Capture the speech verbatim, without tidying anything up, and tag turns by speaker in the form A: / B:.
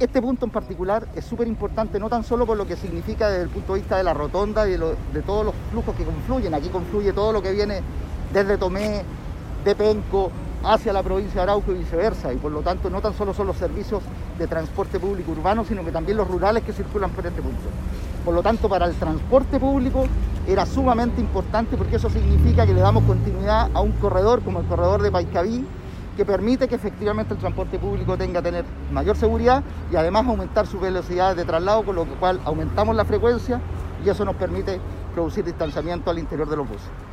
A: Este punto en particular es súper importante, no tan solo por lo que significa desde el punto de vista de la rotonda y de, lo, de todos los flujos que confluyen. Aquí confluye todo lo que viene desde Tomé, de Penco, hacia la provincia de Arauco y viceversa. Y por lo tanto no tan solo son los servicios de transporte público urbano, sino que también los rurales que circulan por este punto. Por lo tanto, para el transporte público era sumamente importante porque eso significa que le damos continuidad a un corredor como el corredor de Paiscaví, que permite que efectivamente el transporte público tenga que tener mayor seguridad y además aumentar sus velocidades de traslado, con lo cual aumentamos la frecuencia y eso nos permite producir distanciamiento al interior de los buses.